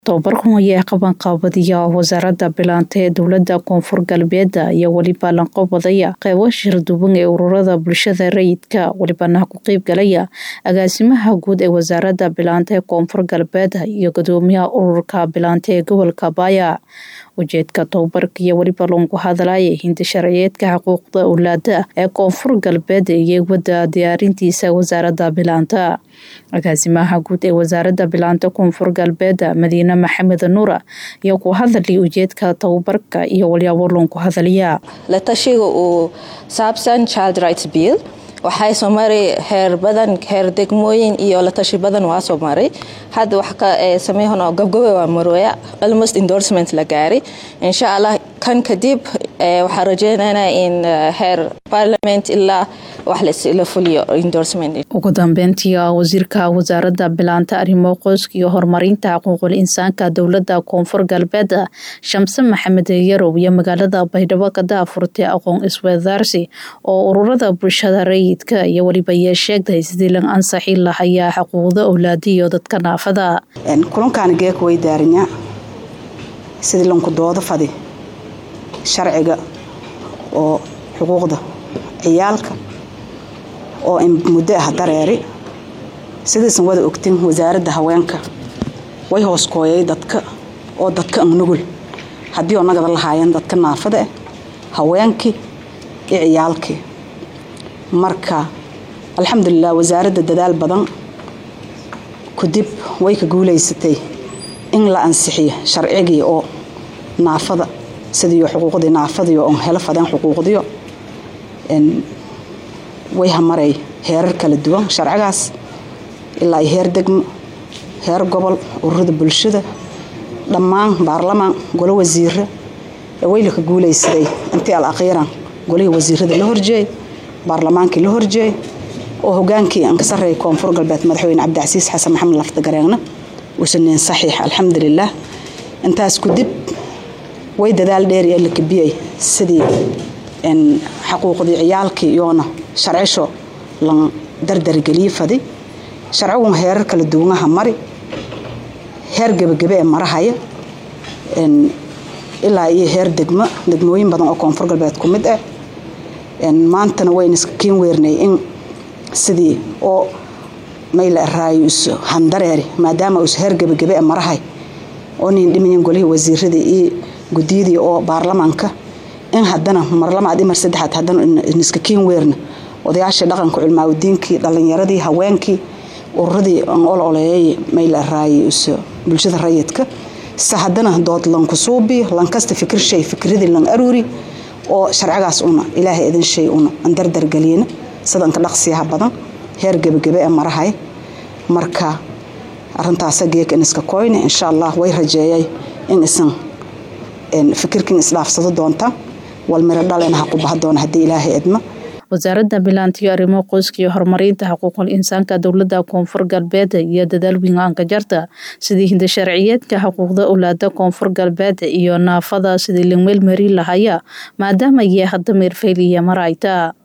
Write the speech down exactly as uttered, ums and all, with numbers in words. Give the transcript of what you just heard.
Tababarkan ayaa qaban qaabadiya wasaaradda bilaanta ee dowladda koonfur galbeed iyo waliba lanqoobadaya qaybo shir duwan ee ururada bulshada rayidka walibana ku qayb galaya agaasimaha guud ee wasaaradda bilaanta ee koonfur galbeed iyo gudoomiyaha ururka bilaanta ee gobolka Baya. Ujeedka tababarka iyo waliba lagu hadlayay hinda sharciyeedka xuquuqda awlaada ee koonfur galbeed iyo wada diyaarintiisa wasaaradda bilaanta. Agaasimaha guud ee wasaaradda bilaanta koonfur galbeed Madiina Maxamed Nuura iyo ku hadlay ujeedka tababarka iyo waliba lagu hadlaya la tashiga oo saabsan Child Rights Bill waxay soo maray heer badan heer degmooyin iyo la tashi badan waa soo maray hadda wax ka sameeyno gabgabay waa marwaya almost endorsement la gaaray insha Allah kan kadib waxa rajaynaynaa in heer parliament ilaa wax la fuliyo endorsement. Ugu dambeyntii wasiirka wasaaradda bilaanta arrimo qoyska iyo horumarinta xuquuqul insaanka dowladda koonfur galbeed Shamse Maxamed Yarow iyo magaalada Baydhabo ka daafurtay aqoon isweydaarsi oo ururada bulshada rayidka iyo waliba yeesheegay sidii lan ansaxi lahayaa xuquuqda awlaad iyo dadka naafada. En kulankan geek way daarnya sidii lan ku doodo fadi sharciga oo xuquuqda ciyaalka oo in muddo ah dareeri sidaysan wada ogtin wasaaradda haweenka way hoos kooyay dadka oo dadka nugul hadii oo naga lahaayeen dadka naafada ah haweenkii iyo ciyaalkii marka alxamdulillah wasaaradda dadaal badan ku dib way ka guuleysatay in la ansixiyo sharcigii oo naafada sidii xuquuqda naafada oo hela fadaan xuquuqdiyo in way hamaray heerar kala duwan sharcigaas ilaa heer degmo heer gobol ururada bulshada dhammaan baarlamaan golo wasiirro way la ka guuleysaday intii al akhiran golihii wasiirada la horjeey baarlamaankii la horjeey oo hogaankii aan ka sareeyay koonfur galbeed madaxweyne Cabdicasiis Xasan Maxamed Lafta Gareegna وسنين صحيح الحمد لله انتاس كدب way dadaal dheer ee la kabiyay sidii in xuquuqdii ciyaalka yoona sharcisho lan dardar galiyay sharcigu heerar kala duwanaha mari heer gabagabe ee marahaya in ilaa iyo heer degmo degmooyin badan oo koonfur galbeed ku mid ah in maantana way iska keen weernay in sidii oo mayl raayus handareeri maadaama uu heer gabagabe ee marahay oo nin dhimin golihii wasiirada iyo gudiyadii oo baarlamaanka in haddana marlamaad imar saddexaad haddana iska keen weerna odayaasha dhaqanka cilmaad diinkii dhalinyaradii haweenkii ururadii oo oleeyay mayl raayus bulshada rayidka saxadana dood lan ku suubi lan kasta fikir shay fikradii lan aruuri oo sharcigaas una ilaahay idin shay una andar dar galiyna sidan ka dhaqsiyaha badan heer gabagabe ee marahay marka arintaas geek in iska kooyne insha Allah way rajeeyay in isan in fikirkin isdhaafsado doonta wal mira dhaleena ku bahdoon hadii ilaahay idma. wasaaradda bilaanta iyo arrimo qoyska iyo horumarinta xuquuqul insaanka dowladda koonfur galbeed iyo dadaal weyn ka jarta sidii hinda sharciyeedka xuquuqda awlaada koonfur galbeed iyo naafada sidii la meel mari lahaaya maadaama ay hadda meerfayliya marayta.